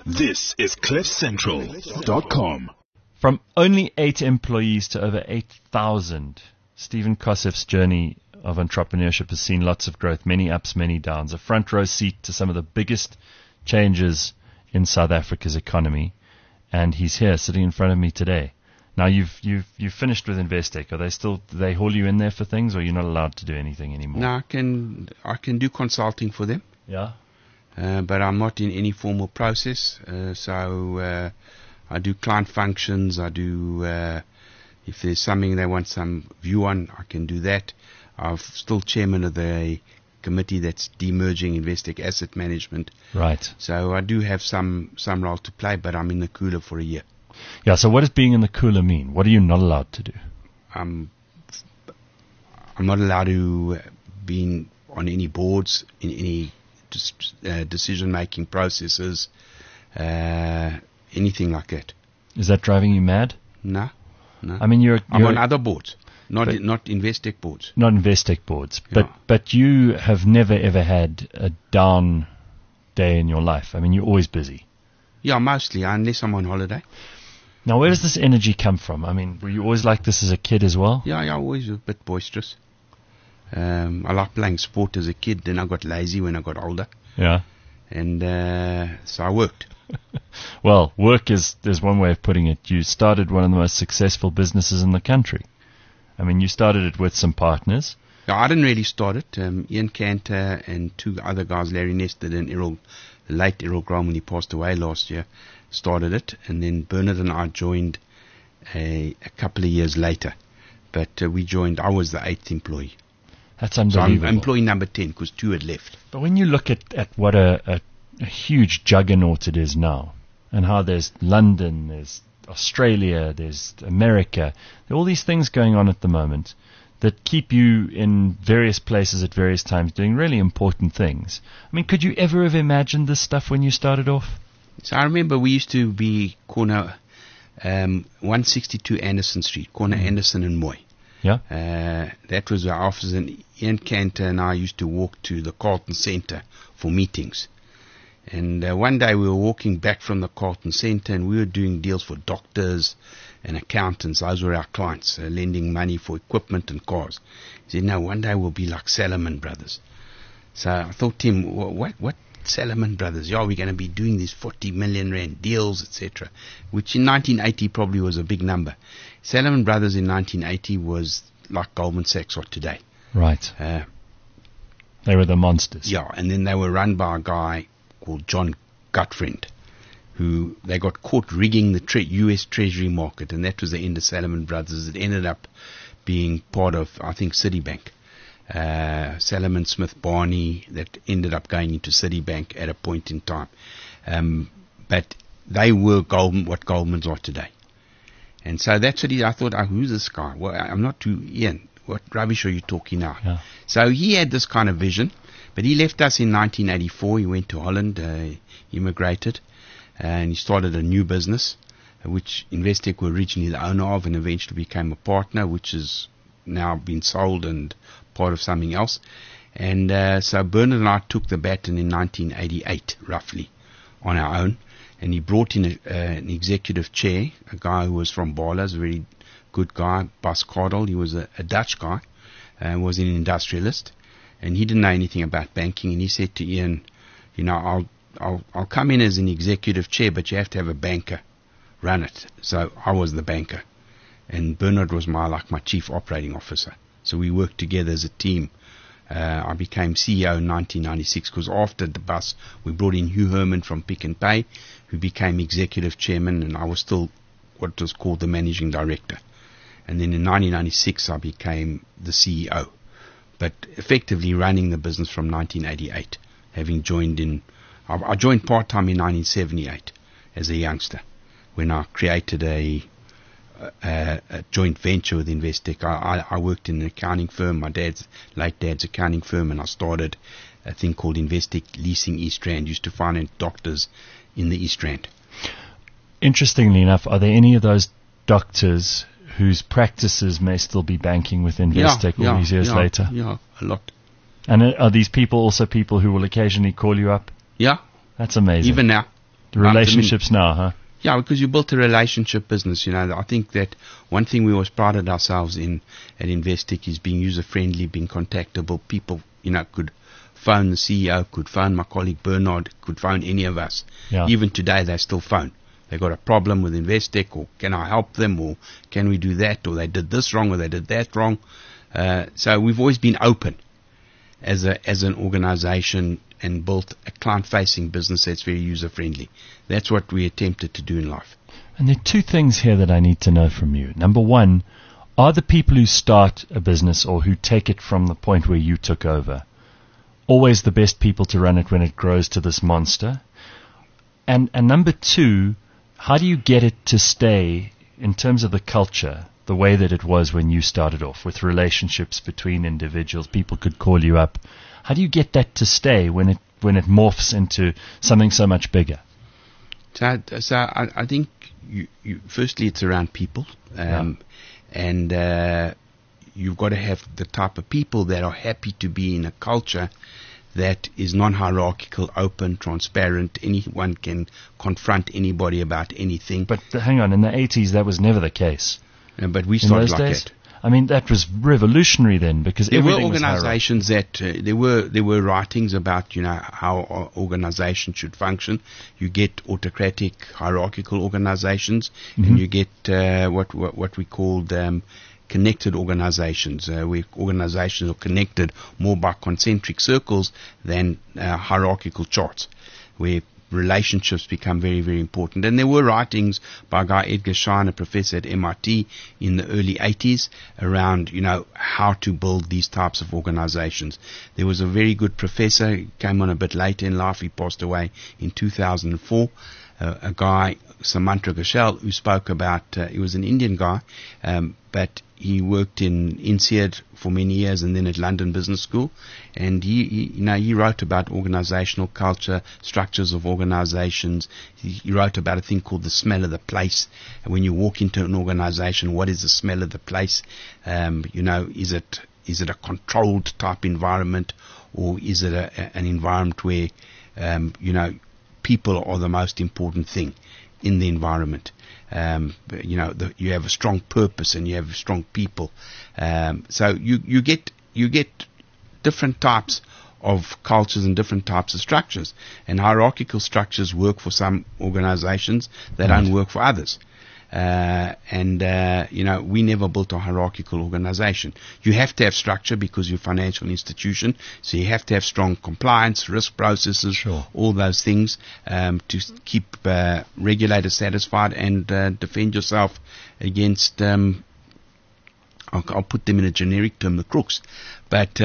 This is CliffCentral.com. From only 8 employees to over 8,000, Stephen Kosseff's journey of entrepreneurship has seen lots of growth, many ups, many downs, a front row seat to some of the biggest changes in South Africa's economy. And he's here sitting in front of me today. Now you've finished with Investec. Are they still, do they haul you in there for things, or you're not allowed to do anything anymore? No, I can do consulting for them. Yeah. But I'm not in any formal process. So I do client functions. I do if there's something they want some view on, I can do that. I'm still chairman of the committee that's demerging Investec Asset Management. Right. So I do have some role to play, but I'm in the cooler for a year. Yeah. So what does being in the cooler mean? What are you not allowed to do? I'm not allowed to be on any boards, in any decision-making processes, anything like that. Is that driving you mad? No. I mean, I'm on other boards, not Investec boards. Not Investec boards, Yeah. but you have never ever had a down day in your life. I mean, you're always busy. Yeah, mostly, unless I'm on holiday. Now, where does this energy come from? I mean, were you always like this as a kid as well? Yeah, always a bit boisterous. I liked playing sport as a kid, then I got lazy when I got older. Yeah. And so I worked. Well, work there's one way of putting it. You started one of the most successful businesses in the country. I mean, you started it with some partners. Yeah, I didn't really start it. Ian Cantor and 2 other guys, Larry Nestor and the late Errol Graham, when he passed away last year, started it. And then Bernard and I joined a couple of years later. But I was the 8th employee. That's unbelievable. So I'm employee number 10 because 2 had left. But when you look at what a huge juggernaut it is now, and how there's London, there's Australia, there's America, there are all these things going on at the moment that keep you in various places at various times doing really important things. I mean, could you ever have imagined this stuff when you started off? So I remember we used to be corner 162 Anderson Street, corner Anderson and Moy. Yeah. That was our office, and Ian Cantor and I used to walk to the Carlton Centre for meetings. And one day we were walking back from the Carlton Centre, and we were doing deals for doctors and accountants. Those were our clients, lending money for equipment and cars. He said, no, one day we'll be like Salomon Brothers. So I thought to him, what Salomon Brothers? Yeah, we're going to be doing these 40 million rand deals, etc., which in 1980 probably was a big number. Salomon Brothers in 1980 was like Goldman Sachs or today. Right. They were the monsters. Yeah, and then they were run by a guy called John Gutfriend, who they got caught rigging the U.S. Treasury market, and that was the end of Salomon Brothers. It ended up being part of, I think, Citibank. Salomon Smith Barney, that ended up going into Citibank at a point in time. But they were what Goldman's are today. And so that's what I thought, who's this guy? Well, I'm not too, Ian, what rubbish are you talking now? Yeah. So he had this kind of vision, but he left us in 1984. He went to Holland, immigrated, and he started a new business, which Investec were originally the owner of and eventually became a partner, which has now been sold and part of something else. And so Bernard and I took the baton in 1988, roughly, on our own. And he brought in an executive chair, a guy who was from Barlows, a very good guy, Bas Cardel. He was a Dutch guy, was an industrialist, and he didn't know anything about banking. And he said to Ian, I'll come in as an executive chair, but you have to have a banker run it. So I was the banker, and Bernard was my chief operating officer. So we worked together as a team. I became CEO in 1996 because after the bus, we brought in Hugh Herman from Pick n Pay, who became executive chairman, and I was still what was called the managing director. And then in 1996, I became the CEO, but effectively running the business from 1988, having I joined part-time in 1978 as a youngster when I created a joint venture with Investec. I worked in an accounting firm, my late dad's accounting firm, and I started a thing called Investec Leasing East Rand, used to finance doctors in the East Rand. Interestingly enough, are there any of those doctors whose practices may still be banking with Investec all these years later? Yeah, a lot. And are these people also people who will occasionally call you up? Yeah. That's amazing. Even now. The relationships now, huh? Yeah, because you built a relationship business. I think that one thing we always prided ourselves in at Investec is being user-friendly, being contactable. People, could phone the CEO, could phone my colleague Bernard, could phone any of us. Yeah. Even today, they still phone. They got a problem with Investec, or can I help them, or can we do that, or they did this wrong, or they did that wrong. So we've always been open as an organization and built a client-facing business that's very user-friendly. That's what we attempted to do in life. And there are two things here that I need to know from you. Number one, are the people who start a business or who take it from the point where you took over always the best people to run it when it grows to this monster? And number two, how do you get it to stay in terms of the culture the way that it was when you started off, with relationships between individuals? People could call you up. How do you get that to stay when it morphs into something so much bigger? So I think you firstly it's around people, and you've got to have the type of people that are happy to be in a culture that is non-hierarchical, open, transparent. Anyone can confront anybody about anything. But hang on, in the 80s that was never the case. But we started like days? that. I mean, that was revolutionary then, because there were everything organizations that there were writings about how organizations should function. You get autocratic, hierarchical organizations, and you get what we called connected organizations, where organizations are connected more by concentric circles than hierarchical charts, where relationships become very, very important. And there were writings by a guy, Edgar Schein, a professor at MIT in the early 80s, around, how to build these types of organizations. There was a very good professor, he came on a bit later in life, he passed away in 2004, a guy, Samantra Ghoshal, who spoke about, he was an Indian guy, but he worked in INSEAD for many years and then at London Business School, and he wrote about organizational culture, structures of organizations. He wrote about a thing called the smell of the place. And when you walk into an organization, what is the smell of the place? Is it a controlled type environment, or is it an environment where people are the most important thing in the environment? You have a strong purpose and you have strong people. So you get different types of cultures and different types of structures. And hierarchical structures work for some organizations, they don't work for others. We never built a hierarchical organization. You have to have structure because you're a financial institution, so you have to have strong compliance, risk processes, Sure. all those things to keep regulators satisfied and defend yourself against, I'll put them in a generic term, the crooks. But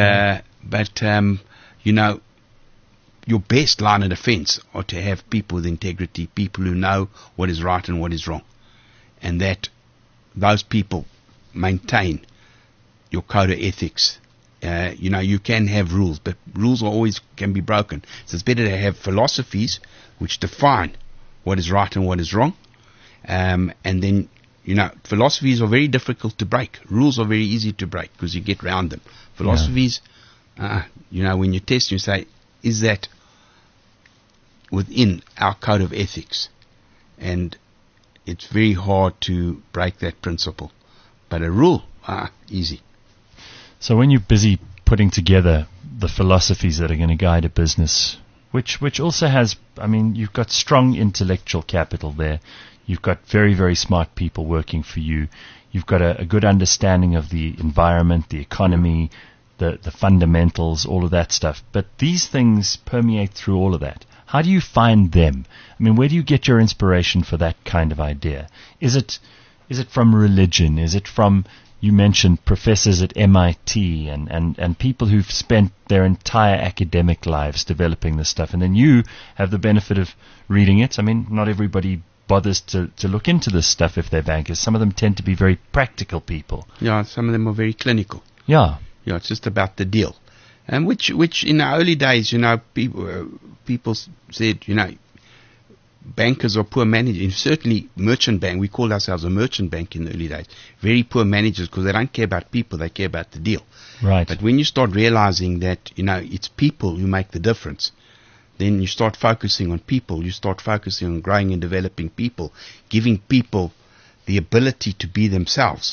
your best line of defense are to have people with integrity, people who know what is right and what is wrong. And that those people maintain your code of ethics. You can have rules, but rules always can be broken. So it's better to have philosophies which define what is right and what is wrong. And then, philosophies are very difficult to break. Rules are very easy to break because you get around them. Philosophies, when you test, you say, is that within our code of ethics? And it's very hard to break that principle. But a rule, easy. So when you're busy putting together the philosophies that are going to guide a business, which also has, you've got strong intellectual capital there. You've got very, very smart people working for you. You've got a good understanding of the environment, the economy, the fundamentals, all of that stuff. But these things permeate through all of that. How do you find them? Where do you get your inspiration for that kind of idea? Is it from religion? Is it from, you mentioned professors at MIT and people who've spent their entire academic lives developing this stuff, and then you have the benefit of reading it? Not everybody bothers to look into this stuff if they're bankers. Some of them tend to be very practical people. Yeah, some of them are very clinical. Yeah. Yeah, it's just about the deal. And which in the early days, people said, bankers are poor managers. Certainly, merchant bank. We called ourselves a merchant bank in the early days. Very poor managers because they don't care about people; they care about the deal. Right. But when you start realizing that it's people who make the difference, then you start focusing on people. You start focusing on growing and developing people, giving people the ability to be themselves,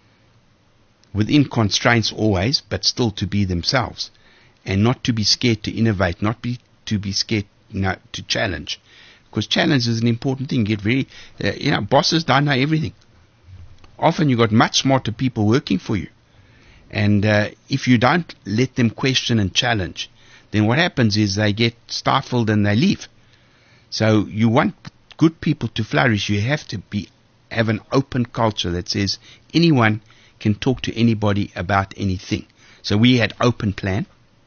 within constraints always, but still to be themselves, and not to be scared to innovate, to be scared to challenge, because challenge is an important thing. Get very, bosses don't know everything. Often you've got much smarter people working for you, and if you don't let them question and challenge, then what happens is they get stifled and they leave. So you want good people to flourish. You have to have an open culture that says anyone can talk to anybody about anything. So we had open plan.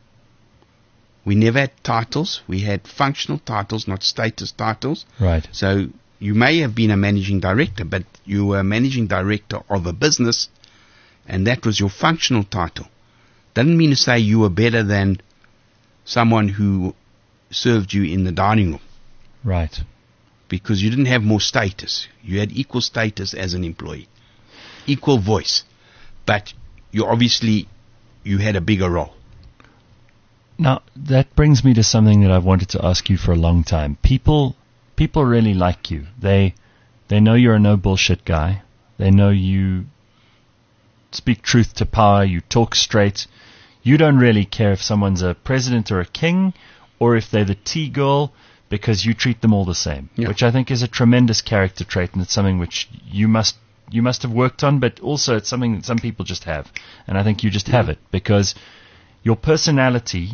We never had titles. We had functional titles, not status titles. Right. So you may have been a managing director, but you were a managing director of a business, and that was your functional title. Doesn't mean to say you were better than someone who served you in the dining room. Right. Because you didn't have more status. You had equal status as an employee. Equal voice. But you had a bigger role. Now, that brings me to something that I've wanted to ask you for a long time. People really like you. They know you're a no bullshit guy. They know you speak truth to power. You talk straight. You don't really care if someone's a president or a king, or if they're the tea girl, because you treat them all the same, which I think is a tremendous character trait, and it's something which you must have worked on, but also it's something that some people just have, and I think you just have it, because your personality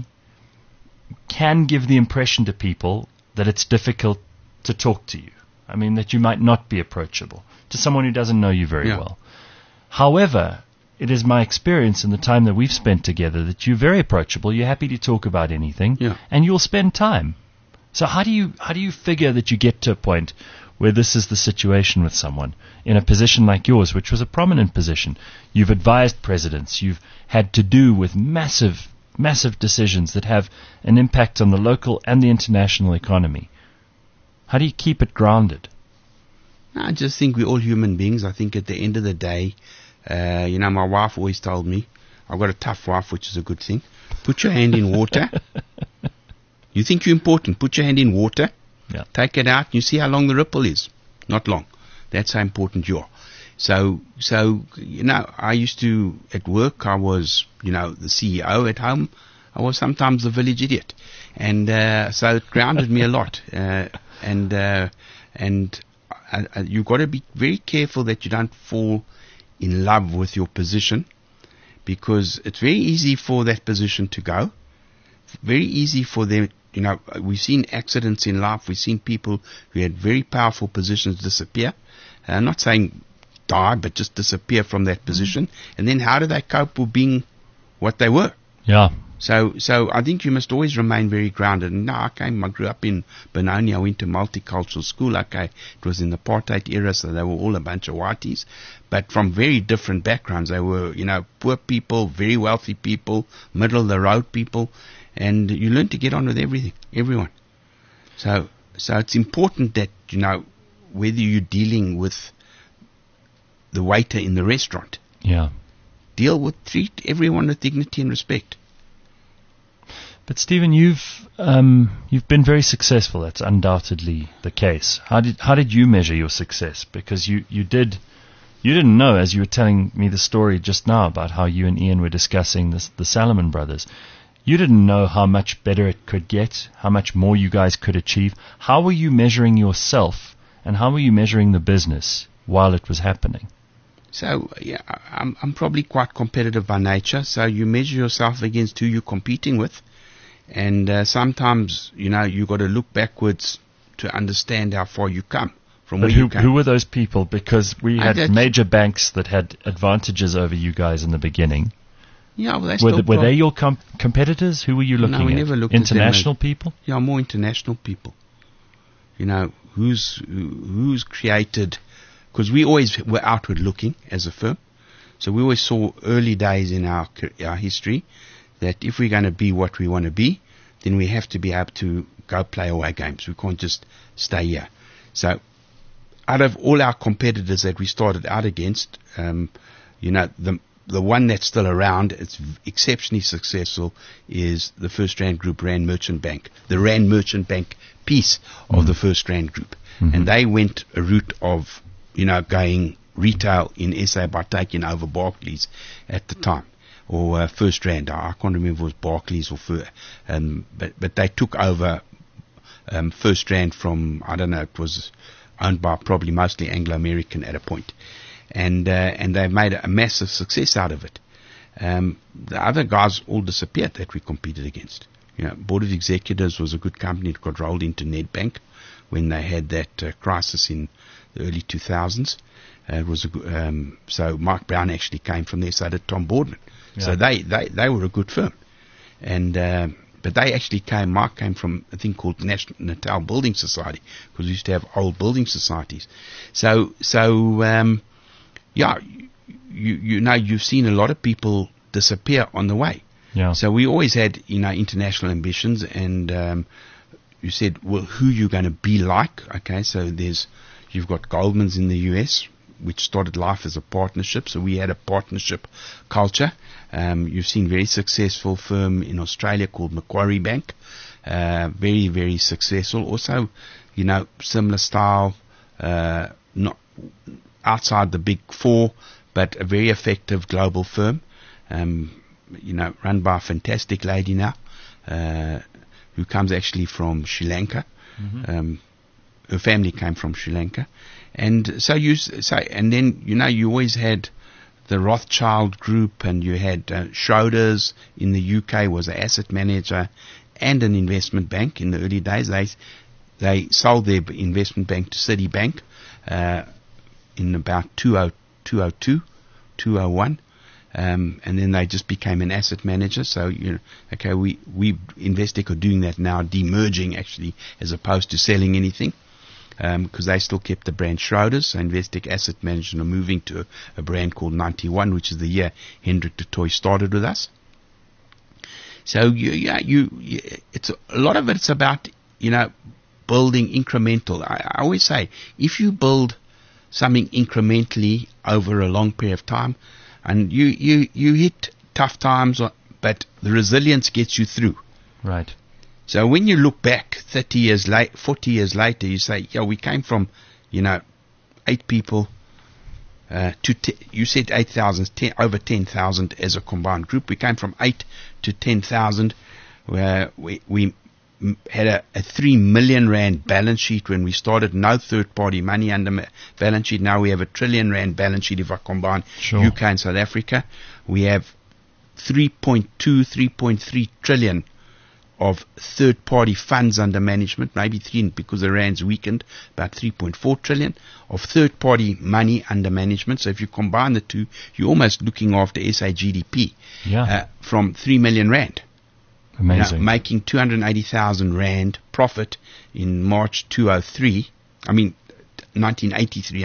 can give the impression to people that it's difficult to talk to you. I mean, that you might not be approachable to someone who doesn't know you very well. However, it is my experience in the time that we've spent together that you're very approachable, you're happy to talk about anything, and you'll spend time. So how do you figure that you get to a point where this is the situation with someone in a position like yours, which was a prominent position? You've advised presidents. You've had to do with massive, massive decisions that have an impact on the local and the international economy. How do you keep it grounded? I just think we're all human beings. I think at the end of the day, my wife always told me, I've got a tough wife, which is a good thing. Put your hand in water. You think you're important, put your hand in water, take it out, and you see how long the ripple is. Not long. That's how important you are. So I used to, at work, I was, the CEO. At home, I was sometimes the village idiot. And so it grounded me a lot. And you've got to be very careful that you don't fall in love with your position, because it's very easy for that position to go. Very easy for them. We've seen accidents in life. We've seen people who had very powerful positions disappear. I'm not saying die, but just disappear from that position. And then how do they cope with being what they were? Yeah. So I think you must always remain very grounded. And I grew up in Benoni. I went to multicultural school. It was in the apartheid era, so they were all a bunch of whiteys, but from very different backgrounds. They were, poor people, very wealthy people, middle of the road people. And you learn to get on with everyone. So it's important that, whether you're dealing with the waiter in the restaurant, treat everyone with dignity and respect. But Stephen, you've been very successful. That's undoubtedly the case. How did you measure your success? Because you didn't know, as you were telling me the story just now about how you and Ian were discussing the Salomon brothers. You didn't know how much better it could get, how much more you guys could achieve. How were you measuring yourself, and how were you measuring the business while it was happening? So, I'm probably quite competitive by nature. So you measure yourself against who you're competing with. And sometimes, you've got to look backwards to understand how far you come from where you came. Who were those people? Because we had major banks that had advantages over you guys in the beginning. Yeah, well, were they your competitors? Who were you looking at? No, we never looked international at them people? Yeah, more international people. Who's created, because we always were outward looking as a firm. So we always saw early days in our history that if we're going to be what we want to be, then we have to be able to go play away games. We can't just stay here. So out of all our competitors that we started out against, the the one that's still around, it's exceptionally successful, is the First Rand Group Rand Merchant Bank, the Rand Merchant Bank piece of the First Rand Group. And they went a route of, going retail in SA by taking over Barclays at the time, or First Rand. I can't remember if it was Barclays or but they took over First Rand from, I don't know, it was owned by probably mostly Anglo-American at a point. And they made a massive success out of it. The other guys all disappeared that we competed against. Board of Executives was a good company. It got rolled into Nedbank when they had that crisis in the early 2000s. It was so Mark Brown actually came from there. So did Tom Boardman. Yeah. So they were a good firm, and but they actually Mark came from a thing called Natal Building Society, because we used to have old building societies. So yeah, you've seen a lot of people disappear on the way. Yeah. So we always had international ambitions, and you said, well, who you going to be like? Okay, so you've got Goldman's in the US, which started life as a partnership. So we had a partnership culture. You've seen very successful firm in Australia called Macquarie Bank, very, very successful. Also, similar style, not outside the big four, but a very effective global firm, run by a fantastic lady now, who comes actually from Sri Lanka. Her family came from Sri Lanka. And so and then, you always had the Rothschild Group, and you had Schroders in the UK was an asset manager and an investment bank in the early days. They sold their investment bank to Citibank in about 2002, 2001. And then they just became an asset manager. So, we Investec are doing that now, demerging actually, as opposed to selling anything. Because they still kept the brand Schroders. So Investec Asset Management are moving to a brand called 91, which is the year Hendrik du Toit started with us. So it's a lot of it's about building incremental. I always say, if you build something incrementally over a long period of time, and you hit tough times, but the resilience gets you through. Right. So when you look back 40 years later, you say, we came from, 8 people you said 8,000, over 10,000 as a combined group. We came from 8 to 10,000, where we had a 3 million rand balance sheet when we started. No third-party money under balance sheet. Now we have a 1 trillion rand balance sheet if I combine UK and South Africa. We have 3.2, 3.3 trillion of third-party funds under management, maybe 3 because the rand's weakened, about 3.4 trillion of third-party money under management. So if you combine the two, you're almost looking after SA GDP from 3 million rand. Amazing. Making 280,000 rand profit in March 2003. I mean, 1983.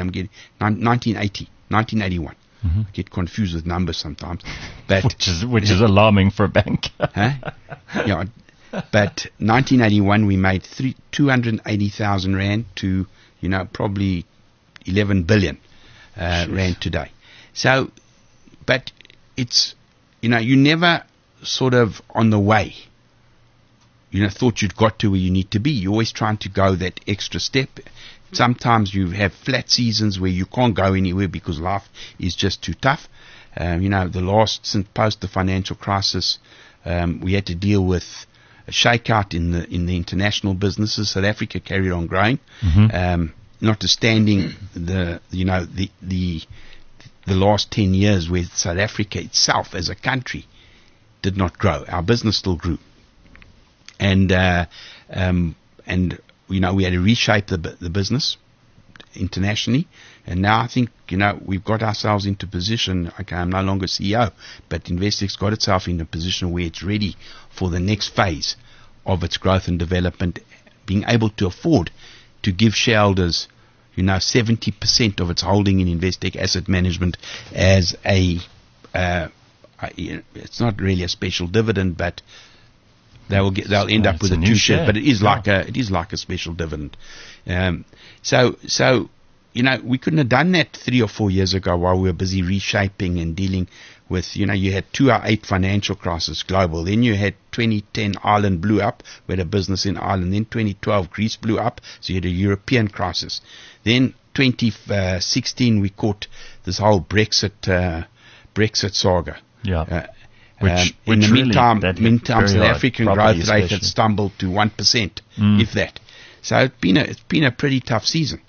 1981. I get confused with numbers sometimes, but which is alarming for a bank. Yeah. But 1981, we made 280,000 rand to, probably 11 billion rand today. So, but it's, you never sort of on the way, thought you'd got to where you need to be. You're always trying to go that extra step. Sometimes you have flat seasons where you can't go anywhere because life is just too tough. Since post the financial crisis, we had to deal with a shakeout in the international businesses. South Africa carried on growing, notwithstanding the last 10 years where South Africa itself as a country did not grow. Our business still grew, and we had to reshape the business internationally. And now I think, we've got ourselves into position. Okay, I'm no longer CEO, but Investec's got itself in a position where it's ready for the next phase of its growth and development, being able to afford to give shareholders, 70% of its holding in Investec Asset Management as it's not really a special dividend, but they'll end up with a 2 share, but it is like a special dividend. So we couldn't have done that 3 or 4 years ago while we were busy reshaping and dealing with, you had 2008 financial crisis global. Then you had 2010 Ireland blew up. We had a business in Ireland. Then 2012 Greece blew up. So you had a European crisis. Then 2016 we caught this whole Brexit saga. Yeah. In the really, meantime, South African growth rate had especially. stumbled to 1%, if that. So it's been a pretty tough season.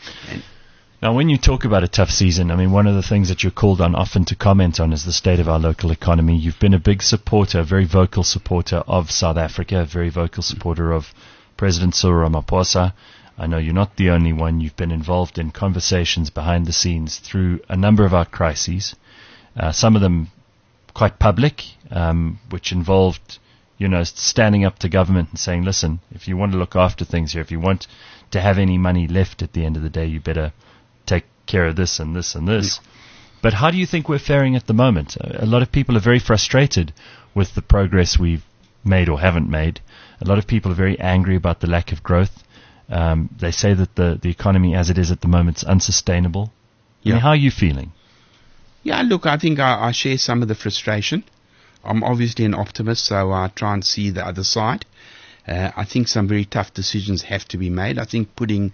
Now, when you talk about a tough season, I mean, one of the things that you're called on often to comment on is the state of our local economy. You've been a big supporter, a very vocal supporter of South Africa, a very vocal supporter of President Cyril Ramaphosa. I know you're not the only one. You've been involved in conversations behind the scenes through a number of our crises, some of them quite public, which involved, standing up to government and saying, listen, if you want to look after things here, if you want to have any money left at the end of the day, you better take care of this and this and this. Yeah. But how do you think we're faring at the moment? A lot of people are very frustrated with the progress we've made or haven't made. A lot of people are very angry about the lack of growth. They say that the economy as it is at the moment is unsustainable. Yeah. I mean, how are you feeling? Yeah, look, I think I share some of the frustration. I'm obviously an optimist, so I try and see the other side. I think some very tough decisions have to be made. I think putting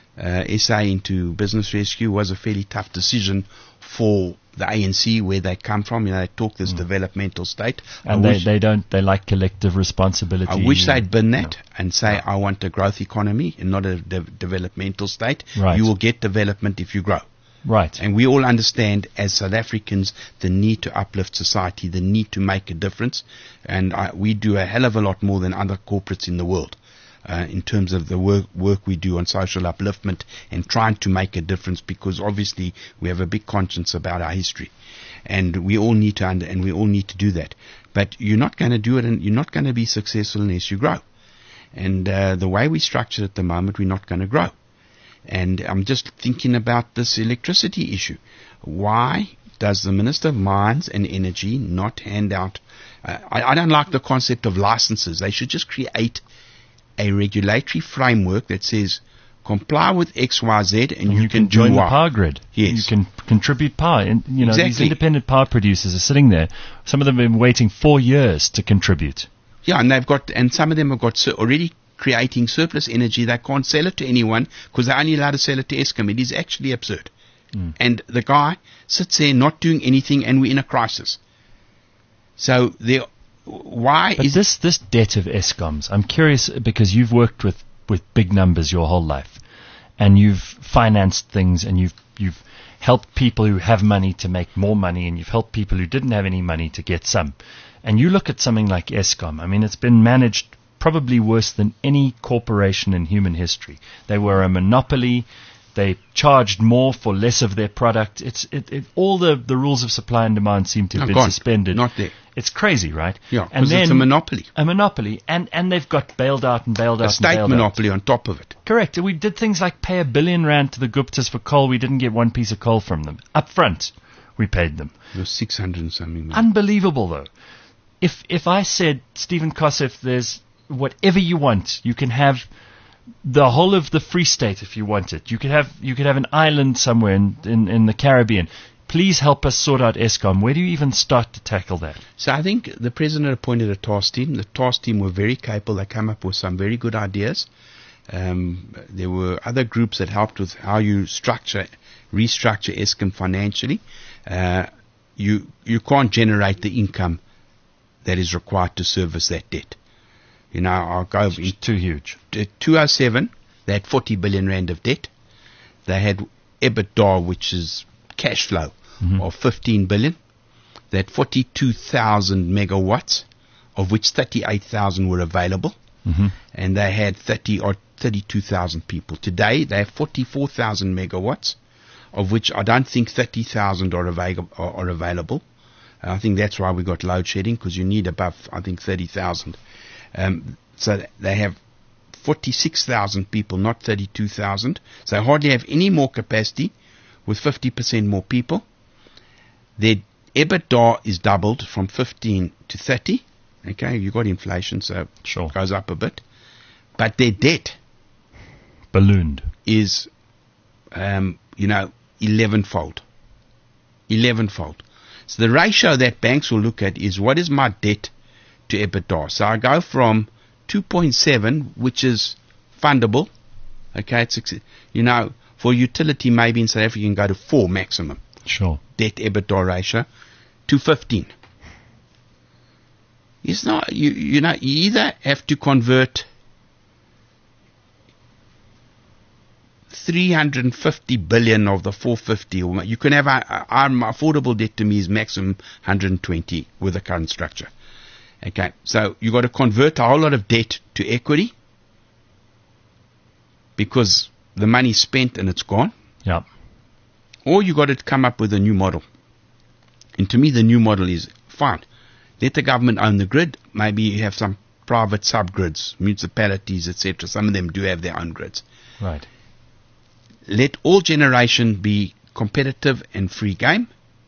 SA into business rescue was a fairly tough decision for the ANC, where they come from. They talk this developmental state. And they like collective responsibility. I wish they'd been that and say, I want a growth economy and not a developmental state. Right. You will get development if you grow. Right. And we all understand as South Africans the need to uplift society, the need to make a difference. And we do a hell of a lot more than other corporates in the world in terms of the work we do on social upliftment and trying to make a difference, because obviously we have a big conscience about our history. And we all need to do that. But you're not going to do it, and you're not going to be successful unless you grow. And the way we structure it at the moment, we're not going to grow. And I'm just thinking about this electricity issue. Why does the Minister of Mines and Energy not hand out... I don't like the concept of licenses. They should just create a regulatory framework that says, comply with X, Y, Z, and you can join do the Y. power grid. Yes. You can contribute power. And, exactly. These independent power producers are sitting there. Some of them have been waiting 4 years to contribute. Yeah, and some of them have got already creating surplus energy. They can't sell it to anyone because they're only allowed to sell it to Eskom. It is actually absurd. And the guy sits there not doing anything, and we're in a crisis. So this debt of Eskom's? I'm curious, because you've worked with big numbers your whole life, and you've financed things, and you've helped people who have money to make more money, and you've helped people who didn't have any money to get some. And you look at something like Eskom. I mean, it's been managed probably worse than any corporation in human history. They were a monopoly. They charged more for less of their product. All the rules of supply and demand seem to have been suspended. Not there. It's crazy, right? Yeah, because it's a monopoly. A monopoly. And they've got bailed out and bailed out. A state monopoly on top of it. Correct. We did things like pay R1 billion to the Guptas for coal. We didn't get one piece of coal from them. Up front, we paid them. It was 600 and something million. Unbelievable, though. If I said, Stephen Kosef, there's whatever you want, you can have the whole of the Free State if you want it. You could have an island somewhere in the Caribbean. Please help us sort out Eskom. Where do you even start to tackle that? So I think the president appointed a task team. The task team were very capable. They came up with some very good ideas. There were other groups that helped with how you restructure Eskom financially. You can't generate the income that is required to service that debt. I'll go over. It's too huge. 2007, they had 40 billion rand of debt. They had EBITDA, which is cash flow, of 15 billion. They had 42,000 megawatts, of which 38,000 were available. And they had 32,000 people. Today, they have 44,000 megawatts, of which I don't think 30,000 are available. I think that's why we got load shedding, because you need above, I think, 30,000. So they have 46,000 people, not 32,000. So they hardly have any more capacity with 50% more people. Their EBITDA is doubled from 15 to 30. Okay, you got inflation, so it goes up a bit. But their debt ballooned is, 11-fold. 11-fold. So the ratio that banks will look at is what is my debt to EBITDA. So I go from 2.7, which is fundable. Okay, for utility maybe in South Africa you can go to 4 maximum. Sure. Debt EBITDA ratio to 15. It's not you either have to convert 350 billion of the 450, or you can have affordable debt to me is maximum 120 with the current structure. Okay, so you got to convert a whole lot of debt to equity because the money's spent and it's gone. Yeah. Or you got to come up with a new model. And to me, the new model is fine. Let the government own the grid. Maybe you have some private subgrids, municipalities, etc. Some of them do have their own grids. Right. Let all generation be competitive and free game.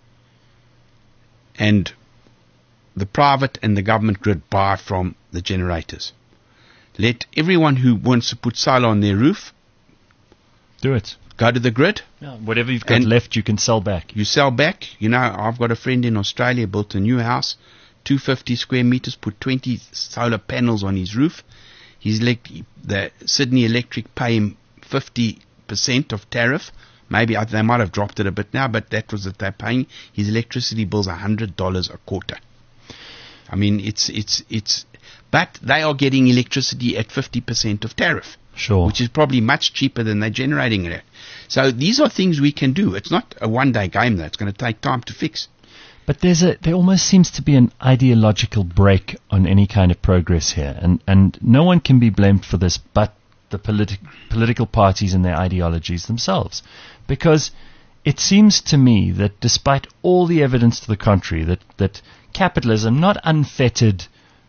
And the private and the government grid buy from the generators. Let everyone who wants to put solar on their roof do it. Go to the grid. Yeah, whatever you've got left, you can sell back. You sell back. I've got a friend in Australia built a new house, 250 square meters, put 20 solar panels on his roof. The Sydney Electric pay him 50% of tariff. Maybe they might have dropped it a bit now, but that was what they're paying. His electricity bill's $100 a quarter. I mean, but they are getting electricity at 50% of tariff. Sure. Which is probably much cheaper than they're generating it at. So these are things we can do. It's not a one-day game, though. It's going to take time to fix. But there almost seems to be an ideological break on any kind of progress here. And no one can be blamed for this but the political parties and their ideologies themselves. Because it seems to me that despite all the evidence to the contrary, that capitalism, not unfettered,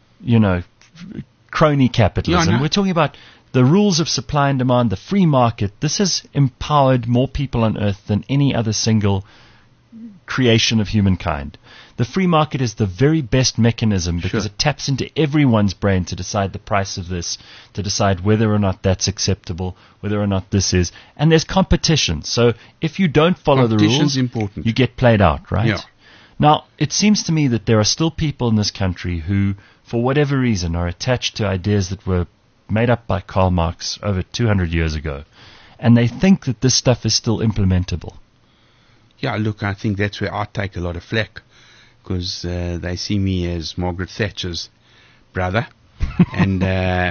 crony capitalism, we're talking about the rules of supply and demand, the free market. This has empowered more people on earth than any other single creation of humankind. The free market is the very best mechanism because it taps into everyone's brain to decide the price of this, to decide whether or not that's acceptable, whether or not this is. And there's competition. So if you don't follow the rules, important. You get played out, right? Yeah. Now, it seems to me that there are still people in this country who, for whatever reason, are attached to ideas that were made up by Karl Marx over 200 years ago, and they think that this stuff is still implementable. Yeah, look, I think that's where I take a lot of flack, because they see me as Margaret Thatcher's brother, and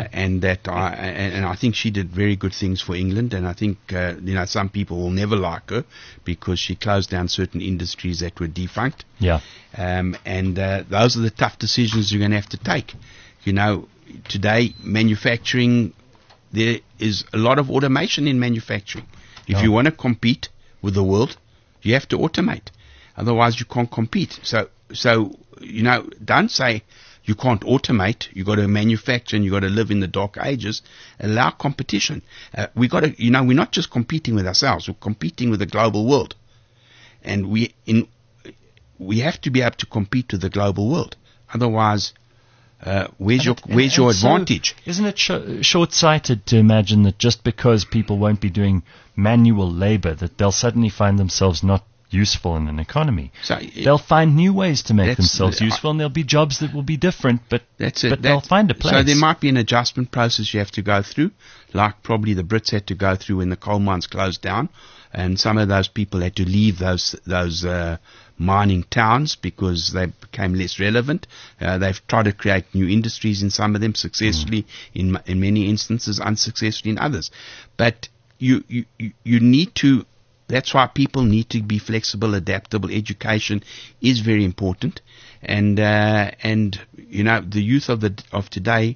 I think she did very good things for England, and I think some people will never like her because she closed down certain industries that were defunct. Yeah, and those are the tough decisions you're going to have to take. Today, manufacturing, there is a lot of automation in manufacturing. If you want to compete with the world, you have to automate. Otherwise, you can't compete. So don't say you can't automate. You got to manufacture and you got to live in the dark ages. Allow competition. We got to, we're not just competing with ourselves. We're competing with the global world, and we have to be able to compete with the global world. Otherwise, where's your advantage? So isn't it short-sighted to imagine that just because people won't be doing manual labor, that they'll suddenly find themselves not useful in an economy? So they'll find new ways to make themselves useful, and there'll be jobs that will be different, but they'll find a place. So there might be an adjustment process you have to go through, like probably the Brits had to go through when the coal mines closed down, and some of those people had to leave those mining towns because they became less relevant. They've tried to create new industries in some of them, successfully in many instances, unsuccessfully in others. But you need to. That's why people need to be flexible, adaptable. Education is very important, and the youth of today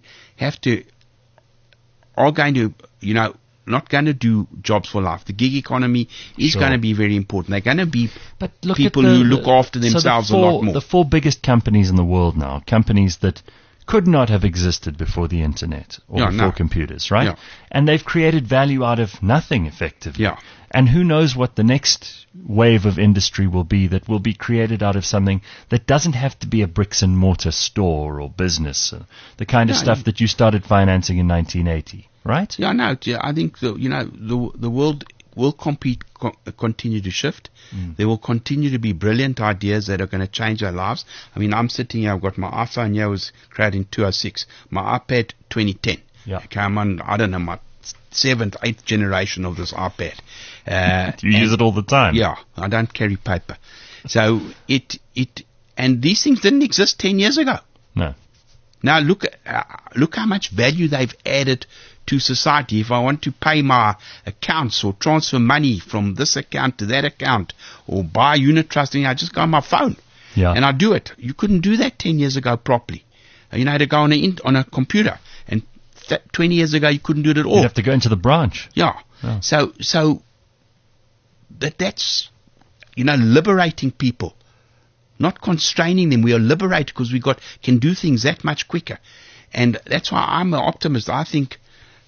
are going to not going to do jobs for life. The gig economy is going to be very important. They're going to be people who look after themselves a lot more. The 4 biggest companies in the world now, companies that could not have existed before the internet or before computers, right? Yeah. And they've created value out of nothing, effectively. Yeah. And who knows what the next wave of industry will be that will be created out of something that doesn't have to be a bricks and mortar store or business, the kind of stuff that you started financing in 1980. Right? Yeah, no. I think the world will continue to shift. There will continue to be brilliant ideas that are going to change our lives. I mean, I'm sitting here, I've got my iPhone here, was created in 2006. My iPad, 2010. Yeah. Okay, I'm on, I don't know, my 7th, 8th generation of this iPad. You use it all the time. Yeah, I don't carry paper. So and these things didn't exist 10 years ago. No. Now look how much value they've added to society. If I want to pay my accounts or transfer money from this account to that account or buy unit trusting, I just go on my phone. Yeah. And I do it. You couldn't do that 10 years ago properly. You had to go on a computer. And 20 years ago, you couldn't do it at all. You'd have to go into the branch. Yeah. Oh. So that's, liberating people. Not constraining them. We are liberated because can do things that much quicker. And that's why I'm an optimist. I think,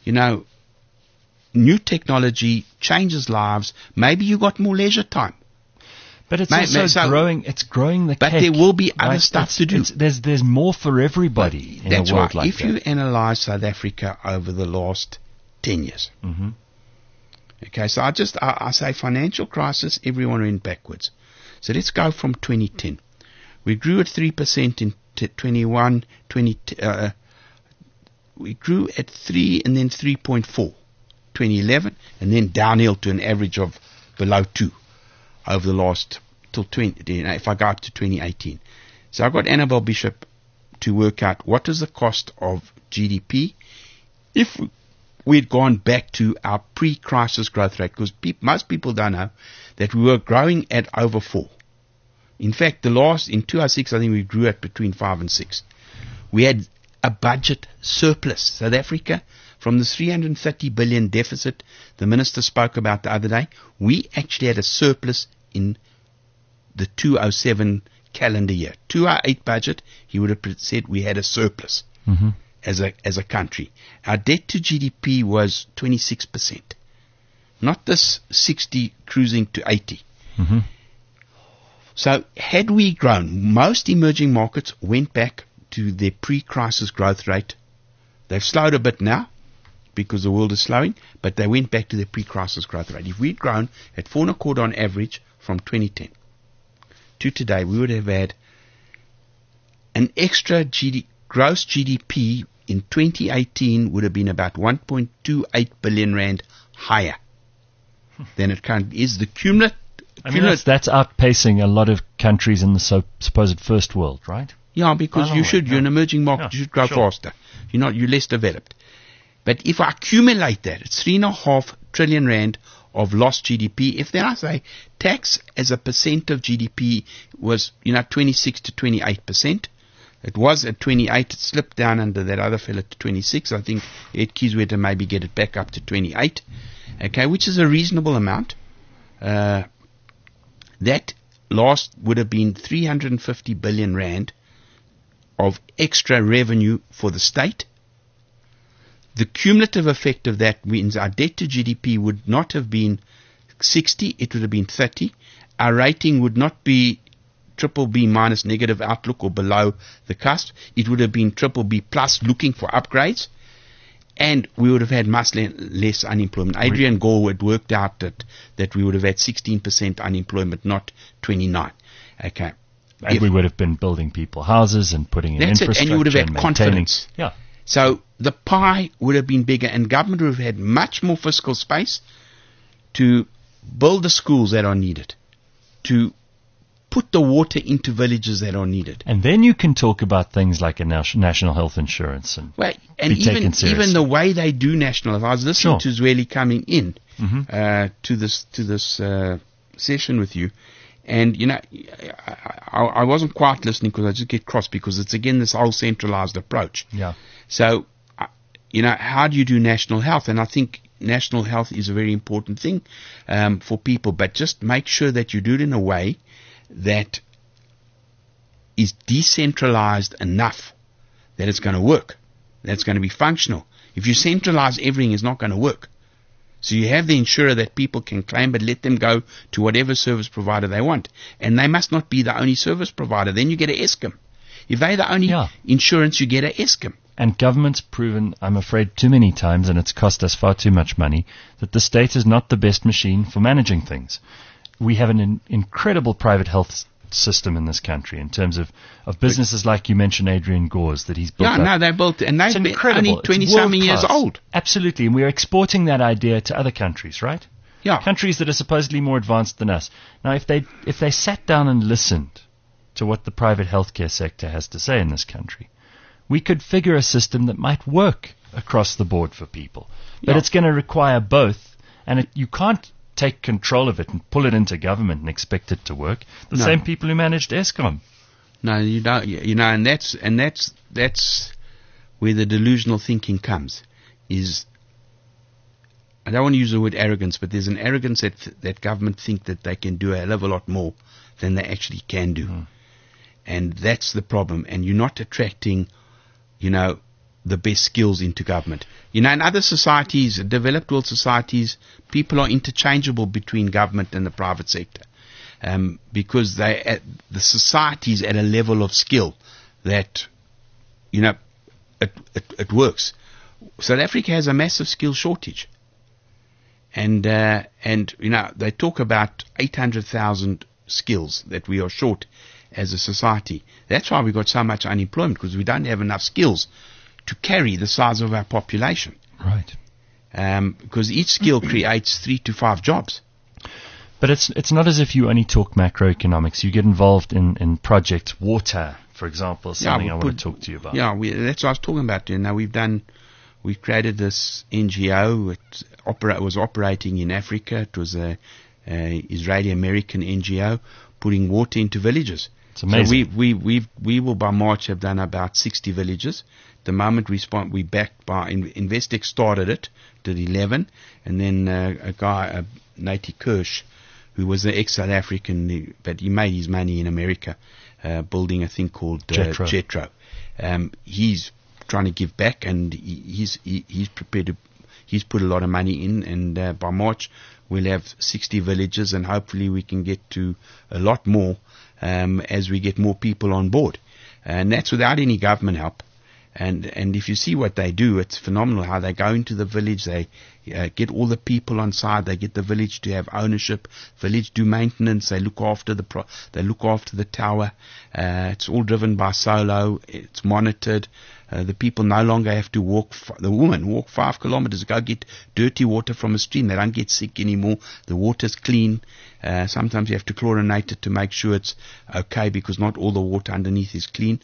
new technology changes lives. Maybe you got more leisure time. But it's also growing. It's growing the cake. But there will be other stuff to do. There's more for everybody in a world like that. If you analyze South Africa over the last 10 years, okay, so I say financial crisis, everyone went backwards. So let's go from 2010. We grew at 3% in 21, we grew at 3 and then 3.4, 2011, and then downhill to an average of below 2 over the last, till 20, if I go up to 2018. So I got Annabelle Bishop to work out what is the cost of GDP if we'd gone back to our pre-crisis growth rate, because most people don't know that we were growing at over 4. In fact, in 2006, I think we grew at between 5 and 6. We had a budget surplus. South Africa, from the 330 billion deficit the minister spoke about the other day, we actually had a surplus in the 2007 calendar year. 2008 budget, he would have said we had a surplus as a country. Our debt to GDP was 26%. Not this 60 cruising to 80. So had we grown, most emerging markets went back to their pre-crisis growth rate. They've slowed a bit now because the world is slowing, but they went back to their pre-crisis growth rate. If we'd grown at 4.25 on average from 2010 to today, we would have had an extra gross GDP in 2018 would have been about 1.28 billion rand higher than it currently is. The cumulative. I mean, that's outpacing a lot of countries in the supposed first world, right? Yeah, because you're an emerging market, you should grow faster. You're less developed. But if I accumulate that, it's 3.5 trillion rand of lost GDP. If then I say tax as a percent of GDP was, 26 to 28%. It was at 28. It slipped down under that other fella to 26. I think Ed Kieswetter to maybe get it back up to 28. Okay, which is a reasonable amount. That lost would have been 350 billion rand of extra revenue for the state. The cumulative effect of that means our debt to GDP would not have been 60, it would have been 30. Our rating would not be BBB minus negative outlook or below the cusp. It would have been BBB plus looking for upgrades. And we would have had much less unemployment. Adrian Gore had worked out that we would have had 16% unemployment, not 29. Okay. And we would have been building people houses and putting in infrastructure. That's it, and you would have had confidence. Yeah. So the pie would have been bigger, and government would have had much more fiscal space to build the schools that are needed, to put the water into villages that are needed. And then you can talk about things like a national health insurance and even the way they do national health. I was listening to Zweli coming in to this session with you, and I wasn't quite listening because I just get cross because it's again this whole centralized approach. Yeah. So how do you do national health? And I think national health is a very important thing for people, but just make sure that you do it in a way that is decentralized enough that it's going to work, that it's going to be functional. If you centralize everything, it's not going to work. So you have the insurer that people can claim, but let them go to whatever service provider they want. And they must not be the only service provider. Then you get a Eskom. If they're the only insurance, you get a Eskom. And government's proven, I'm afraid, too many times, and it's cost us far too much money, that the state is not the best machine for managing things. We have an incredible private health system in this country in terms of businesses like you mentioned, Adrian Gores, that he's built up. Yeah, no, they built, and they've been only 20-something years old. Absolutely, and we're exporting that idea to other countries, right? Yeah. Countries that are supposedly more advanced than us. Now, if they sat down and listened to what the private healthcare sector has to say in this country, we could figure a system that might work across the board for people. But it's going to require both, and you can't take control of it and pull it into government and expect it to work. The same people who managed ESCOM. No, you don't. You know, and that's where the delusional thinking comes. Is, I don't want to use the word arrogance, but there's an arrogance that government think that they can do a hell of a lot more than they actually can do. And that's the problem. And you're not attracting, the best skills into government. In other societies, developed world societies, people are interchangeable between government and the private sector. Because the society's at a level of skill that, it works. South Africa has a massive skill shortage. And they talk about 800,000 skills that we are short as a society. That's why we've got so much unemployment, because we don't have enough skills to carry the size of our population. Right. Because each skill creates 3 to 5 jobs. But it's not as if you only talk macroeconomics. You get involved in projects. Water, for example, is something I want to talk to you about. Yeah, that's what I was talking about. We've created this NGO. It was operating in Africa. It was a Israeli-American NGO putting water into villages. It's amazing. So we will by March have done about 60 villages. The moment we backed by Investec started it, did 11, and then a guy, Nati Kirsch, who was an ex-South African, but he made his money in America, building a thing called Jetro. He's trying to give back, and he's prepared to. He's put a lot of money in, and by March we'll have 60 villages, and hopefully we can get to a lot more as we get more people on board. And that's without any government help. And if you see what they do, it's phenomenal how they go into the village, they get all the people on side, they get the village to have ownership, village do maintenance, they look after the tower. It's all driven by Solo, it's monitored. The people no longer have to the women walk 5 kilometers to go get dirty water from a stream. They don't get sick anymore. The water's clean. Sometimes you have to chlorinate it to make sure it's okay, because not all the water underneath is clean.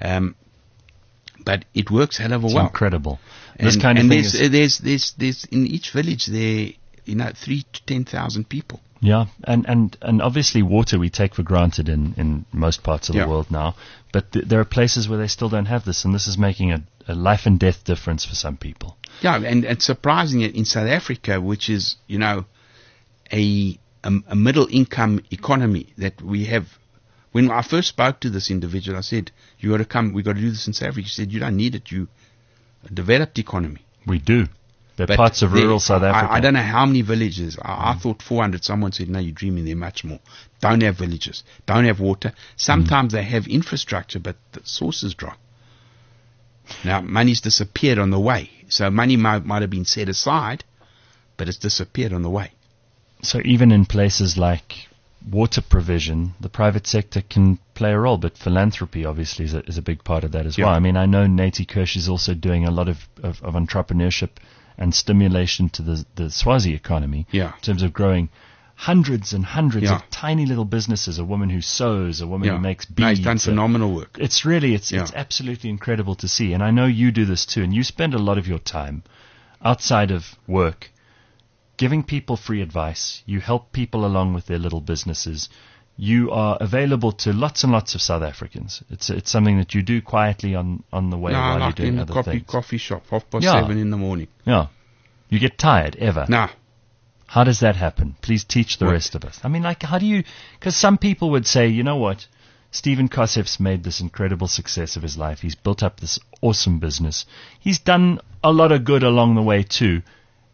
But it works hell of a well. Incredible. This kind of thing there's in each village there, 3 to 10,000 people. Yeah, and obviously water we take for granted in most parts of the world now, but there are places where they still don't have this, and this is making a life and death difference for some people. Yeah, and it's surprising that in South Africa, which is, a middle income economy that we have. When I first spoke to this individual, I said, "You got to come. We got to do this in South Africa." He said, "You don't need it. You a developed economy." We do. There are parts of rural South Africa. I don't know how many villages. I thought 400. Someone said, "No, you're dreaming. There are much more. Don't have villages. Don't have water. Sometimes they have infrastructure, but the source is dry." Now, money's disappeared on the way. So money might have been set aside, but it's disappeared on the way. So even in places like water provision, the private sector can play a role, but philanthropy obviously is a big part of that as well. I mean, I know Nati Kirsch is also doing a lot of entrepreneurship and stimulation to the Swazi economy in terms of growing hundreds and hundreds of tiny little businesses, a woman who sews, a woman who makes beads. No, he's done phenomenal work. It's really, it's absolutely incredible to see. And I know you do this too, and you spend a lot of your time outside of work giving people free advice. You help people along with their little businesses. You are available to lots and lots of South Africans. It's something that you do quietly on the way while you're doing other things. In the coffee shop, 7:30 in the morning. Yeah. You get tired, ever? No. How does that happen? Please teach the rest of us. I mean, how do you... Because some people would say, you know what? Stephen Koseff's made this incredible success of his life. He's built up this awesome business. He's done a lot of good along the way too.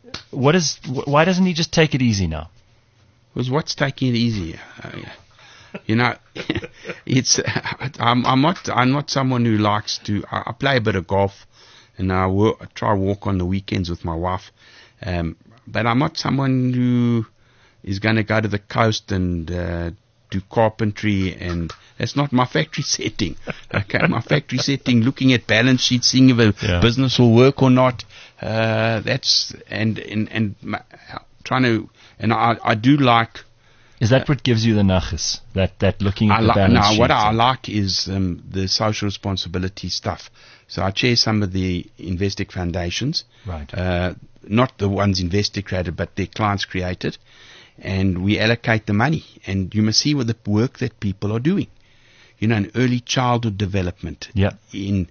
Why doesn't he just take it easy now? Because what's taking it easy? You know, I'm not someone who likes to. I play a bit of golf, and I try walk on the weekends with my wife. But I'm not someone who is going to go to the coast and do carpentry, and that's not my factory setting. Okay, my factory setting, looking at balance sheets, seeing if a business will work or not. That's trying to, and I do like. Is that what gives you the nachas? That looking at the balance sheet? What I like is the social responsibility stuff. So I chair some of the Investec foundations. Right. Not the ones Investec created, but their clients created. And we allocate the money. And you must see what the work that people are doing. You know, in early childhood development. Yeah. In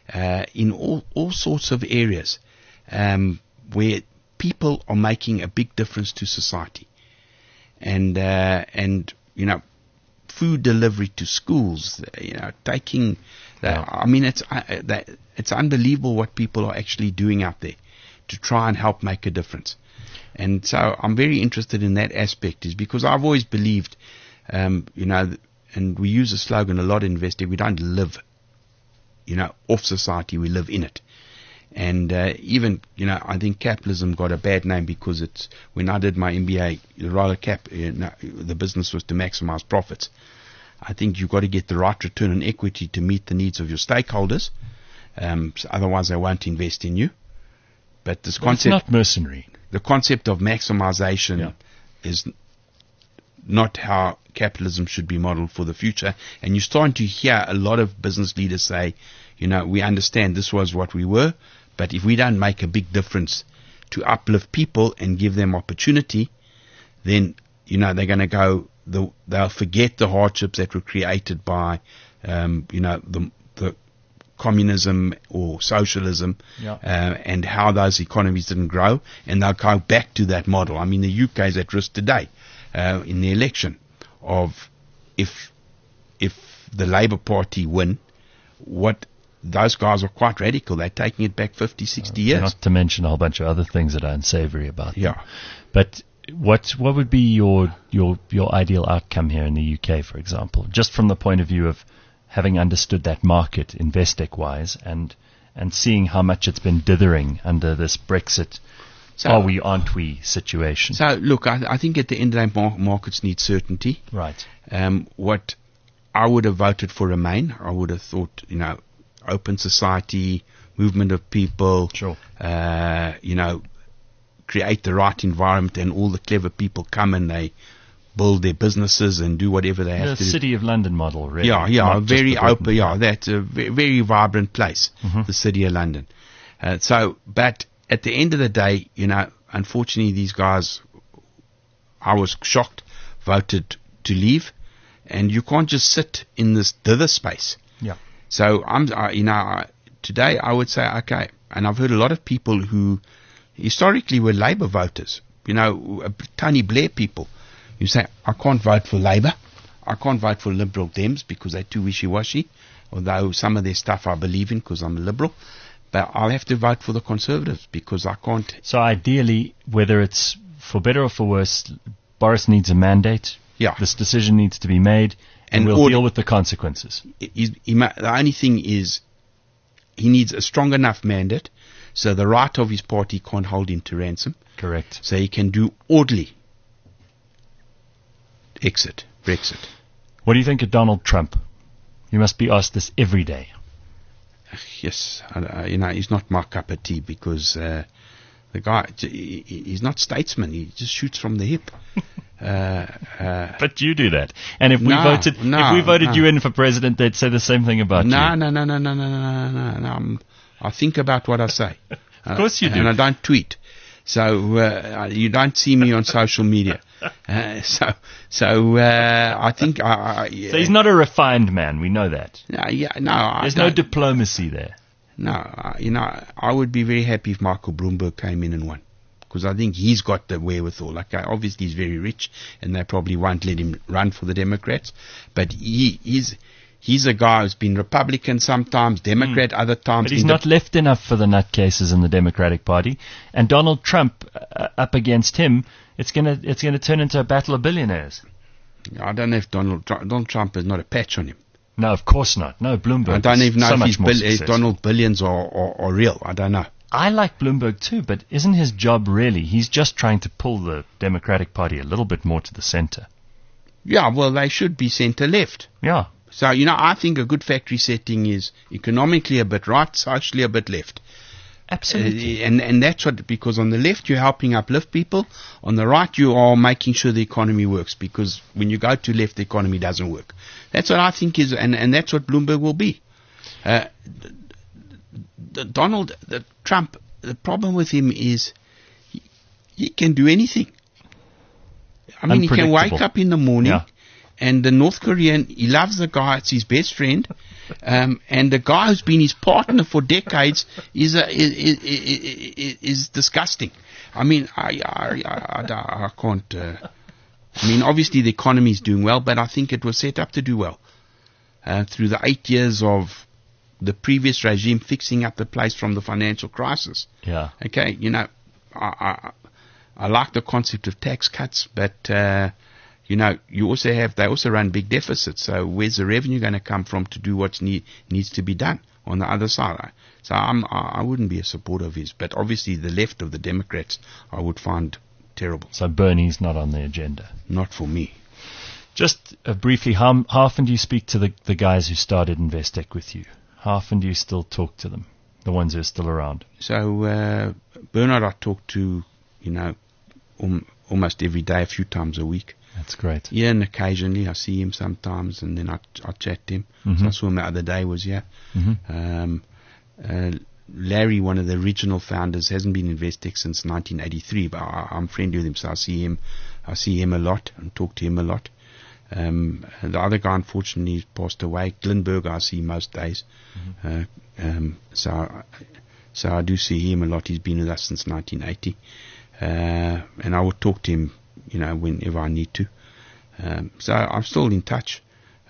all sorts of areas where people are making a big difference to society. And you know, food delivery to schools, you know, taking that. I mean, it's unbelievable what people are actually doing out there to try and help make a difference. And so I'm very interested in that aspect, is because I've always believed, you know, and we use a slogan a lot in Investec, we don't live, you know, off society, we live in it. And even, you know, I think capitalism got a bad name because it's, when I did my MBA, the business was to maximize profits. I think you've got to get the right return on equity to meet the needs of your stakeholders. So otherwise they won't invest in you. But this concept, it's not mercenary. The concept of maximization is not how capitalism should be modeled for the future. And you're starting to hear a lot of business leaders say, you know, we understand this was what we were, but if we don't make a big difference to uplift people and give them opportunity, then, you know, they're going to go, they'll forget the hardships that were created by, you know, the communism or socialism, and how those economies didn't grow, and they'll go back to that model. I mean, the UK is at risk today in the election of if the Labour Party win, what those guys are quite radical. They're taking it back 50, 60 years. Not to mention a whole bunch of other things that are unsavory about them. Yeah. But what would be your ideal outcome here in the UK, for example, just from the point of view of having understood that market Investec-wise and seeing how much it's been dithering under this Brexit are we, aren't we situation? So, look, I think at the end of the day, markets need certainty. Right. What I would have voted for Remain. I would have thought, you know, open society, movement of people, sure. You know, create the right environment, and all the clever people come and they build their businesses and do whatever they have to do. The City of London model, really. Yeah, very open. Yeah, that's a very vibrant place, the City of London. But at the end of the day, you know, unfortunately, these guys, I was shocked, voted to leave, and you can't just sit in this dither space. Yeah. So today I would say, okay, and I've heard a lot of people who historically were Labour voters, you know, Tony Blair people. You say, I can't vote for Labour, I can't vote for Liberal Dems because they're too wishy-washy, although some of their stuff I believe in because I'm a Liberal, but I'll have to vote for the Conservatives because I can't. So ideally, whether it's for better or for worse, Boris needs a mandate. Yeah. This decision needs to be made, and we'll deal with the consequences. The only thing is, he needs a strong enough mandate so the right of his party can't hold him to ransom. Correct. So he can do orderly Brexit. What do you think of Donald Trump? You must be asked this every day. Yes. You know, he's not my cup of tea because the guy, he's not statesman. He just shoots from the hip. But you do that. And if we voted you in for president, they'd say the same thing about you. No. I think about what I say. Of course you do. And I don't tweet. So you don't see me on social media. So I think So he's not a refined man. We know that. There's no diplomacy there. No, you know, I would be very happy if Michael Bloomberg came in and won, because I think he's got the wherewithal. Like, obviously he's very rich, and they probably won't let him run for the Democrats. But he's a guy who's been Republican sometimes, Democrat other times. But he's not left enough for the nutcases in the Democratic Party. And Donald Trump up against him, it's gonna turn into a battle of billionaires. I don't know if Donald Trump is not a patch on him. No, of course not. No, Bloomberg. I don't even know so if his Donald billions are real. I don't know. I like Bloomberg too, but isn't his job really? He's just trying to pull the Democratic Party a little bit more to the center. Yeah, well, they should be center-left. Yeah. So, I think a good factory setting is economically a bit right, socially a bit left. Absolutely. And that's what, because on the left you're helping uplift people, on the right you are making sure the economy works, because when you go to left the economy doesn't work. That's what I think is, and that's what Bloomberg will be. Trump, the problem with him is he can do anything. I mean, he can wake up in the morning, and the North Korean, he loves the guy, it's his best friend, and the guy who's been his partner for decades is disgusting. I mean, I can't. I mean, obviously the economy is doing well, but I think it was set up to do well through the 8 years of the previous regime fixing up the place from the financial crisis. Yeah. Okay, I like the concept of tax cuts, but you also they also run big deficits. So where's the revenue going to come from to do what needs to be done on the other side? So I wouldn't be a supporter of his, but obviously the left of the Democrats I would find terrible. So Bernie's not on the agenda. Not for me. Just briefly, how often do you speak to the guys who started Investec with you? How often do you still talk to them, the ones who are still around? So Bernard I talk to, almost every day, a few times a week. That's great. Yeah, and occasionally I see him sometimes, and then I chat to him. Mm-hmm. So I saw him the other day, was here. Mm-hmm. Larry, one of the original founders, hasn't been in Investec since 1983, but I'm friendly with him, so I see him a lot and talk to him a lot. The other guy, unfortunately, passed away. Glenberg, I see most days. Mm-hmm. So I do see him a lot. He's been with us since 1980. And I would talk to him, whenever I need to. So I'm still in touch.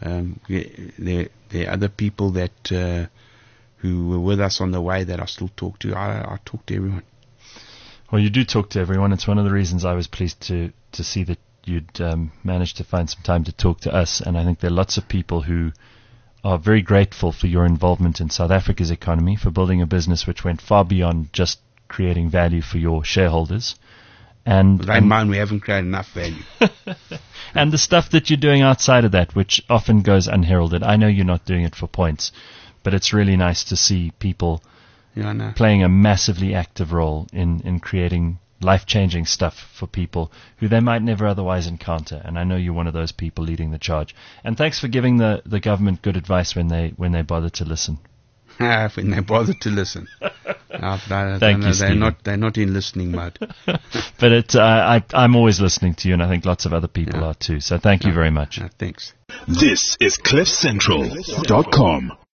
There are other people that who were with us on the way that I still talk to. I talk to everyone. Well, you do talk to everyone. It's one of the reasons I was pleased to see that you'd managed to find some time to talk to us. And I think there are lots of people who are very grateful for your involvement in South Africa's economy, for building a business which went far beyond just creating value for your shareholders. And they moan we haven't created enough value. And the stuff that you're doing outside of that, which often goes unheralded. I know you're not doing it for points, but it's really nice to see people playing a massively active role in creating life-changing stuff for people who they might never otherwise encounter. And I know you're one of those people leading the charge. And thanks for giving the government good advice when they bother to listen. When they bother to listen. Thank you, Stephen. They're not in listening mode. But I'm always listening to you, and I think lots of other people are too. So thank you very much. Thanks. This is CliffCentral.com.